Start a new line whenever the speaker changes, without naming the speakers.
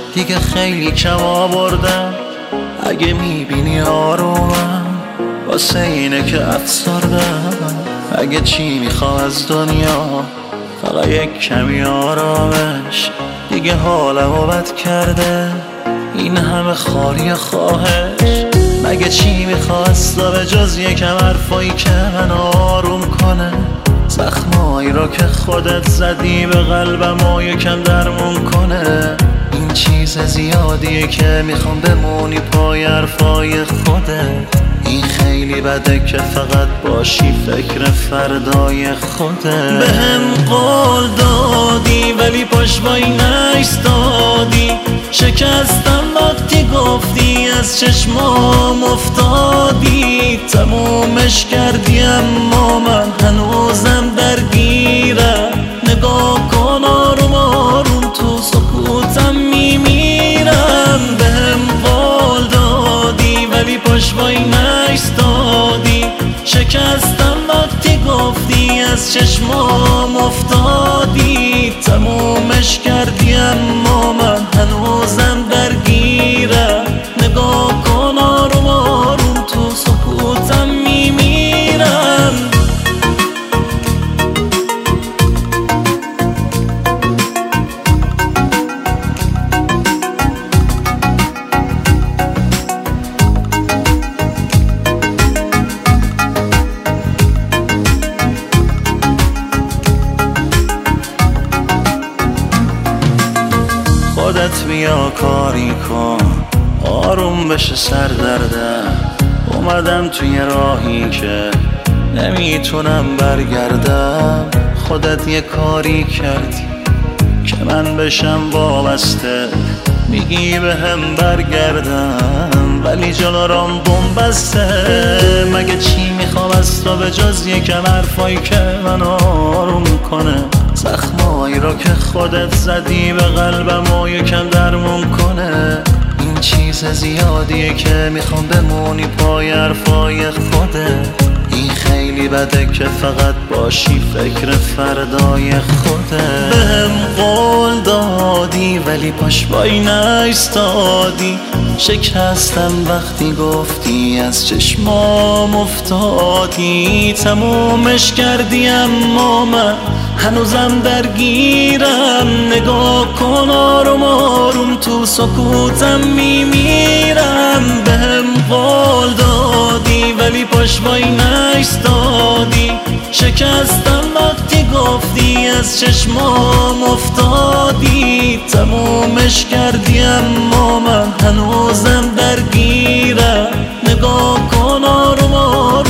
دیگه خیلی کم آوردم. اگه میبینی آرومم واسه اینه که افسردم. اگه چی میخوام از دنیا فقط یک کمی آرامش. دیگه حالمو بد کرده این همه خاری خواهش. مگه چی میخواستا به جز یکم حرفایی که من آروم کنه؟ زخمایی رو که خودت زدی به قلبم و یکم درمون کنه. این چیز زیادیه که میخوام بمونی پای حرفای خودت. این خیلی بده که فقط باشی فکر فردای خودت. بهم قول دادی ولی پشتوایی نایستادی. شکستم وقتی گفتی از چشمام افتادی. تمومش کردی اما من هنوزم درگیرم. نگاه کن آروم آروم تو سکوتم میمیرم. بهم قول دادی ولی پشتوایی نایستادی. شکستم وقتی گفتی از چشمام افتادی. تمومش کردی اما من هنوزم درگیرم. نگاه کن آروم آروم تو سکوتم میمیرم. خودت بیا کاری کن آروم بشه سر دردم. اومدم توی راهی که نمیتونم برگردم. خودت یه کاری کردی که من بشم وابسته. میگی بهم برگردم ولی جلو رام بسته. مگه چی میخوام از تو به جز یکم حرفایی که من آروم کنه؟ زخمایی رو که خودت زدی به قلبم و یکم درمون کنه. این چیز زیادیه که میخوام بمونی پای حرفای خودت. این خیلی بده که فقط باشی فکر فردای خودت. بهم قول دادی ولی پشتوایی نایستادی. شکستم وقتی گفتی از چشمام افتادی. تمومش کردی اما من هنوزم درگیرم. نگاه کن آروم آروم تو سکوتم میمیرم. بهم قول دادی ولی پشتوایی نایستادی. شکستم وقتی گفتی از چشمام افتادی. تمومش کردی اما من هنوزم درگیرم. نگاه کن آروم آروم